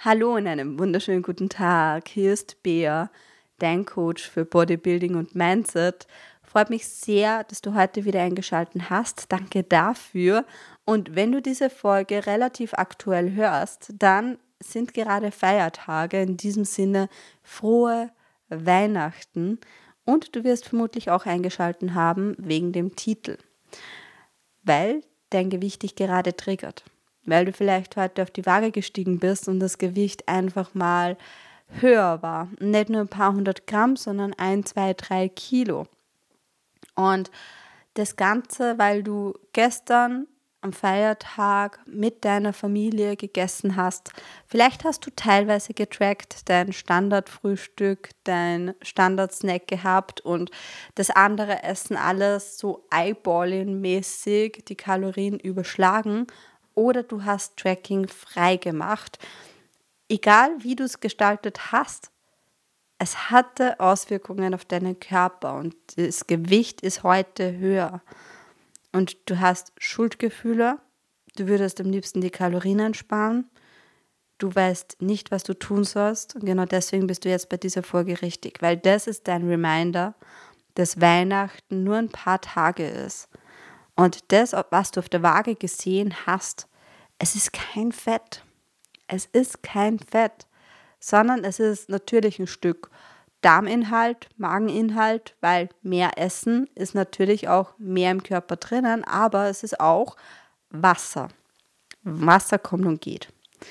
Hallo und einen wunderschönen guten Tag. Hier ist Bea, dein Coach für Bodybuilding und Mindset. Freut mich sehr, dass du heute wieder eingeschaltet hast. Danke dafür. Und wenn du diese Folge relativ aktuell hörst, dann sind gerade Feiertage. In diesem Sinne frohe Weihnachten. Und du wirst vermutlich auch eingeschaltet haben wegen dem Titel, weil dein Gewicht dich gerade triggert. Weil du vielleicht heute auf die Waage gestiegen bist und das Gewicht einfach mal höher war. Nicht nur ein paar 100 Gramm, sondern 1, 2, 3 Kilo. Und das Ganze, weil du gestern am Feiertag mit deiner Familie gegessen hast. Vielleicht hast du teilweise getrackt, dein Standardfrühstück, dein Standardsnack gehabt und das andere Essen alles so eyeballing-mäßig die Kalorien überschlagen. Oder du hast Tracking frei gemacht. Egal wie du es gestaltet hast, es hatte Auswirkungen auf deinen Körper und das Gewicht ist heute höher. Und du hast Schuldgefühle, du würdest am liebsten die Kalorien einsparen, du weißt nicht, was du tun sollst und genau deswegen bist du jetzt bei dieser Folge richtig, weil das ist dein Reminder, dass Weihnachten nur ein paar Tage ist. Und das, was du auf der Waage gesehen hast, es ist kein Fett. Es ist kein Fett, sondern es ist natürlich ein Stück Darminhalt, Mageninhalt, weil mehr Essen ist natürlich auch mehr im Körper drinnen, aber es ist auch Wasser. Wasser kommt und geht.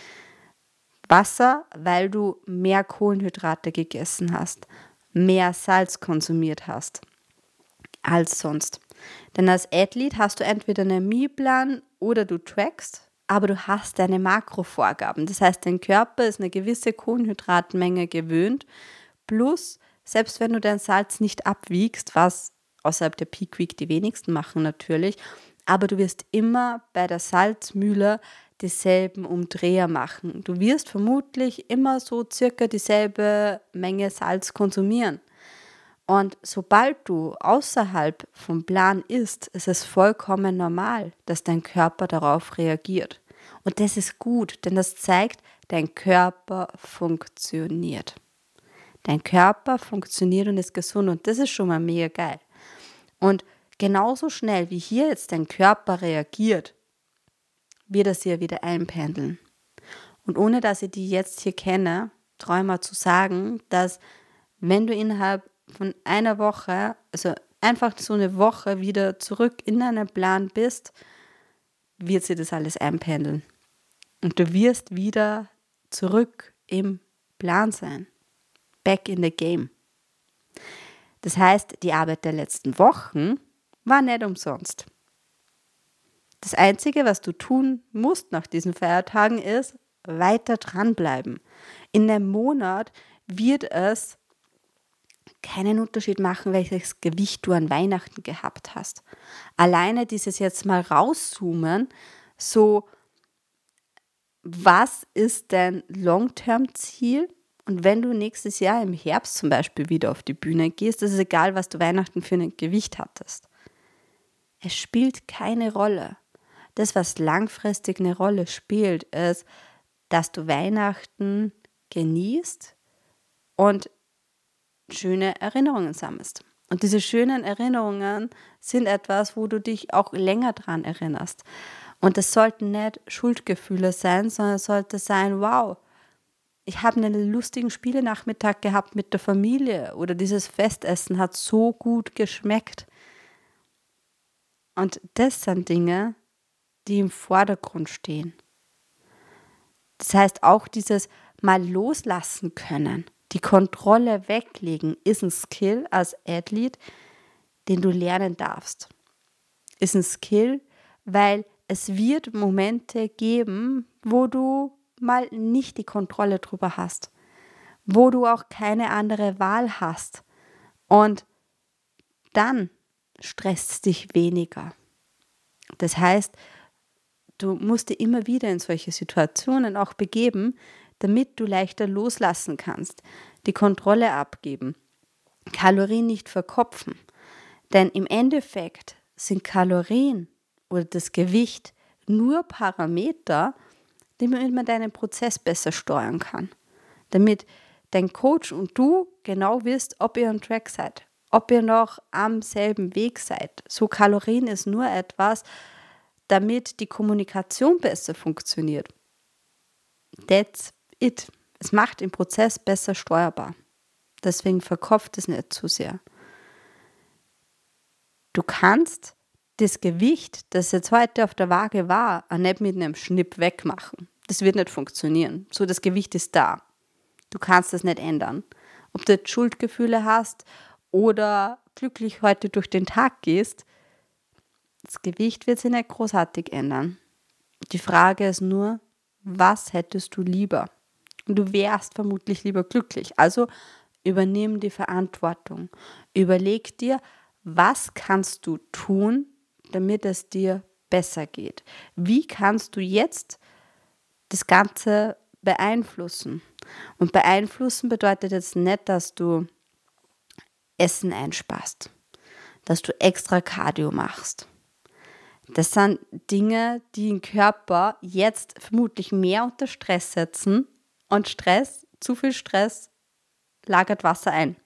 Wasser, weil du mehr Kohlenhydrate gegessen hast, mehr Salz konsumiert hast als sonst. Denn als Athlet hast du entweder einen Mealplan oder du trackst, aber du hast deine Makrovorgaben. Das heißt, dein Körper ist eine gewisse Kohlenhydratmenge gewöhnt, plus, selbst wenn du dein Salz nicht abwiegst, was außerhalb der Peak Week die wenigsten machen natürlich, aber du wirst immer bei der Salzmühle dieselben Umdreher machen. Du wirst vermutlich immer so circa dieselbe Menge Salz konsumieren. Und sobald du außerhalb vom Plan isst, ist es vollkommen normal, dass dein Körper darauf reagiert. Und das ist gut, denn das zeigt, dein Körper funktioniert. Dein Körper funktioniert und ist gesund und das ist schon mal mega geil. Und genauso schnell wie hier jetzt dein Körper reagiert, wird er sich ja wieder einpendeln. Und ohne dass ich die jetzt hier kenne, traue ich mal zu sagen, dass wenn du innerhalb von einer Woche, also einfach so eine Woche wieder zurück in deinen Plan bist, wird sich das alles einpendeln. Und du wirst wieder zurück im Plan sein. Back in the game. Das heißt, die Arbeit der letzten Wochen war nicht umsonst. Das Einzige, was du tun musst nach diesen Feiertagen, ist weiter dranbleiben. In einem Monat wird es keinen Unterschied machen, welches Gewicht du an Weihnachten gehabt hast. Alleine dieses jetzt mal rauszoomen, so was ist dein Long-Term-Ziel? Und wenn du nächstes Jahr im Herbst zum Beispiel wieder auf die Bühne gehst, ist es egal, was du Weihnachten für ein Gewicht hattest. Es spielt keine Rolle. Das, was langfristig eine Rolle spielt, ist, dass du Weihnachten genießt und schöne Erinnerungen sammelst. Und diese schönen Erinnerungen sind etwas, wo du dich auch länger dran erinnerst. Und es sollten nicht Schuldgefühle sein, sondern es sollte sein, wow, ich habe einen lustigen Spielenachmittag gehabt mit der Familie oder dieses Festessen hat so gut geschmeckt. Und das sind Dinge, die im Vordergrund stehen. Das heißt, auch dieses mal loslassen können, die Kontrolle weglegen, ist ein Skill als Athlet, den du lernen darfst. Ist ein Skill, weil es wird Momente geben, wo du mal nicht die Kontrolle drüber hast, wo du auch keine andere Wahl hast. Und dann stresst es dich weniger. Das heißt, du musst dich immer wieder in solche Situationen auch begeben, damit du leichter loslassen kannst, die Kontrolle abgeben, Kalorien nicht verkopfen. Denn im Endeffekt sind Kalorien oder das Gewicht nur Parameter, damit man deinen Prozess besser steuern kann. Damit dein Coach und du genau wisst, ob ihr on track seid, ob ihr noch am selben Weg seid. So Kalorien ist nur etwas, damit die Kommunikation besser funktioniert. That's it. Es macht den Prozess besser steuerbar. Deswegen verkopft es nicht zu sehr. Du kannst das Gewicht, das jetzt heute auf der Waage war, auch nicht mit einem Schnipp wegmachen. Das wird nicht funktionieren. So, das Gewicht ist da. Du kannst es nicht ändern. Ob du jetzt Schuldgefühle hast oder glücklich heute durch den Tag gehst, das Gewicht wird sich nicht großartig ändern. Die Frage ist nur, was hättest du lieber? Und du wärst vermutlich lieber glücklich. Also übernimm die Verantwortung. Überleg dir, was kannst du tun, damit es dir besser geht? Wie kannst du jetzt das Ganze beeinflussen? Und beeinflussen bedeutet jetzt nicht, dass du Essen einsparst, dass du extra Cardio machst. Das sind Dinge, die den Körper jetzt vermutlich mehr unter Stress setzen. Und Stress, zu viel Stress, lagert Wasser ein.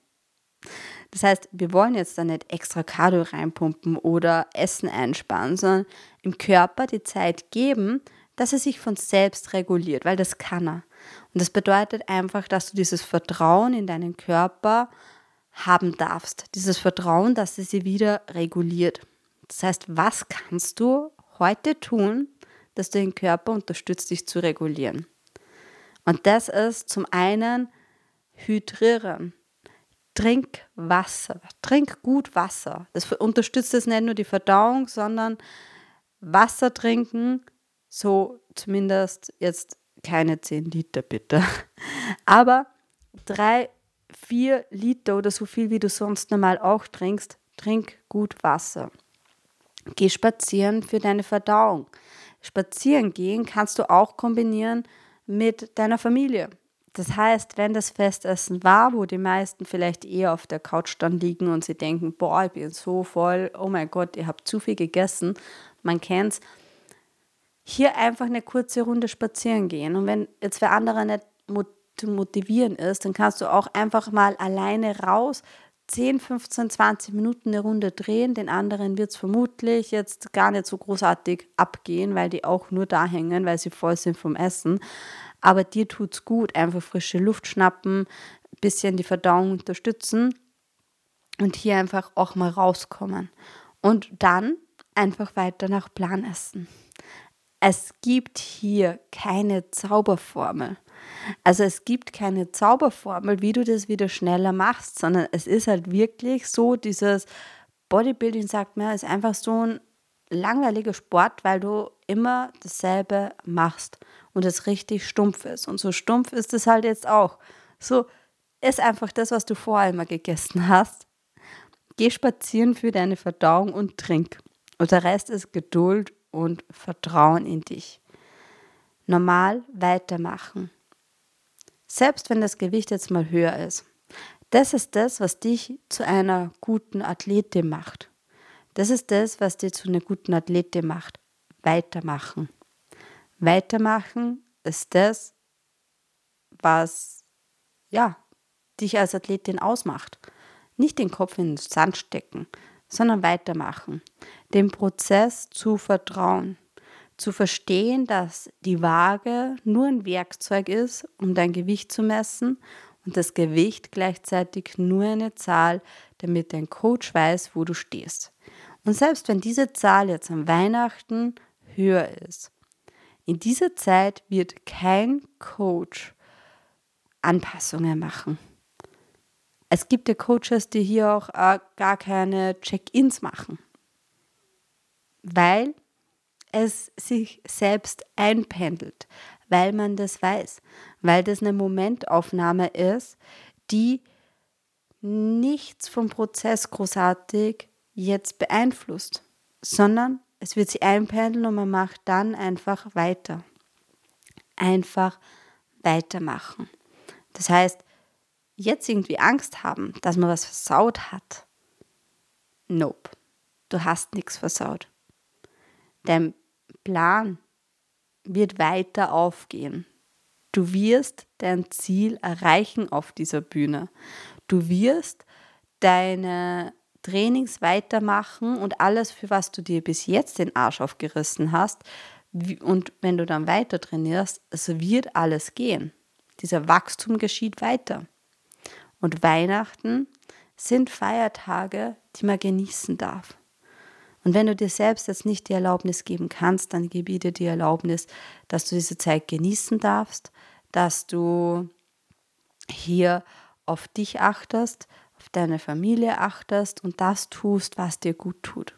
Das heißt, wir wollen jetzt da nicht extra Cardio reinpumpen oder Essen einsparen, sondern im Körper die Zeit geben, dass er sich von selbst reguliert, weil das kann er. Und das bedeutet einfach, dass du dieses Vertrauen in deinen Körper haben darfst. Dieses Vertrauen, dass er sich wieder reguliert. Das heißt, was kannst du heute tun, dass du den Körper unterstützt, dich zu regulieren? Und das ist zum einen hydrieren. Trink Wasser, trink gut Wasser. Das unterstützt jetzt nicht nur die Verdauung, sondern Wasser trinken, so zumindest jetzt keine 10 Liter bitte, aber 3, 4 Liter oder so viel, wie du sonst normal auch trinkst, trink gut Wasser. Geh spazieren für deine Verdauung. Spazieren gehen kannst du auch kombinieren mit deiner Familie. Das heißt, wenn das Festessen war, wo die meisten vielleicht eher auf der Couch dann liegen und sie denken, boah, ich bin so voll, oh mein Gott, ihr habt zu viel gegessen, man kennt's, hier einfach eine kurze Runde spazieren gehen. Und wenn jetzt für andere nicht zu motivieren ist, dann kannst du auch einfach mal alleine raus, 10, 15, 20 Minuten eine Runde drehen. Den anderen wird es vermutlich jetzt gar nicht so großartig abgehen, weil die auch nur da hängen, weil sie voll sind vom Essen. Aber dir tut's gut, einfach frische Luft schnappen, ein bisschen die Verdauung unterstützen und hier einfach auch mal rauskommen. Und dann einfach weiter nach Plan essen. Es gibt hier keine Zauberformel. Also es gibt keine Zauberformel, wie du das wieder schneller machst, sondern es ist halt wirklich so, dieses Bodybuilding, sagt man, ist einfach so ein langweiliger Sport, weil du immer dasselbe machst und es richtig stumpf ist. Und so stumpf ist es halt jetzt auch. So ist einfach das, was du vorher immer gegessen hast. Geh spazieren für deine Verdauung und trink. Und der Rest ist Geduld und Vertrauen in dich. Normal weitermachen. Selbst wenn das Gewicht jetzt mal höher ist. Das ist das, was dich zu einer guten Athletin macht. Das ist das, was dich zu einer guten Athletin macht. Weitermachen. Weitermachen ist das, was dich als Athletin ausmacht. Nicht den Kopf in den Sand stecken, sondern weitermachen. Dem Prozess zu vertrauen. Zu verstehen, dass die Waage nur ein Werkzeug ist, um dein Gewicht zu messen und das Gewicht gleichzeitig nur eine Zahl, damit dein Coach weiß, wo du stehst. Und selbst wenn diese Zahl jetzt an Weihnachten höher ist, in dieser Zeit wird kein Coach Anpassungen machen. Es gibt ja Coaches, die hier auch gar keine Check-ins machen, weil es sich selbst einpendelt, weil man das weiß, weil das eine Momentaufnahme ist, die nichts vom Prozess großartig jetzt beeinflusst, sondern es wird sich einpendeln und man macht dann einfach weiter. Einfach weitermachen. Das heißt, jetzt irgendwie Angst haben, dass man was versaut hat. Nope, du hast nichts versaut. Dein Plan wird weiter aufgehen. Du wirst dein Ziel erreichen auf dieser Bühne. Du wirst deine Trainings weitermachen und alles, für was du dir bis jetzt den Arsch aufgerissen hast. Und wenn du dann weiter trainierst, es wird alles gehen. Dieser Wachstum geschieht weiter. Und Weihnachten sind Feiertage, die man genießen darf. Und wenn du dir selbst jetzt nicht die Erlaubnis geben kannst, dann gebe ich dir die Erlaubnis, dass du diese Zeit genießen darfst, dass du hier auf dich achtest, auf deine Familie achtest und das tust, was dir gut tut.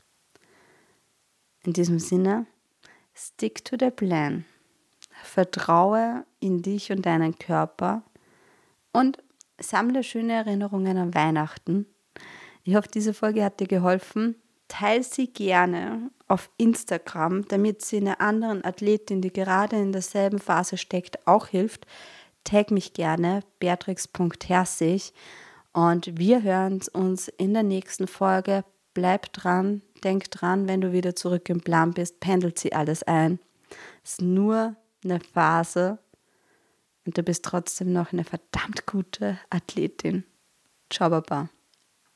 In diesem Sinne, stick to the plan. Vertraue in dich und deinen Körper und sammle schöne Erinnerungen an Weihnachten. Ich hoffe, diese Folge hat dir geholfen. Teile sie gerne auf Instagram, damit sie einer anderen Athletin, die gerade in derselben Phase steckt, auch hilft. Tag mich gerne, beatrix.herzig. Und wir hören uns in der nächsten Folge. Bleib dran, denk dran, wenn du wieder zurück im Plan bist, pendelt sie alles ein. Es ist nur eine Phase und du bist trotzdem noch eine verdammt gute Athletin. Ciao, Baba.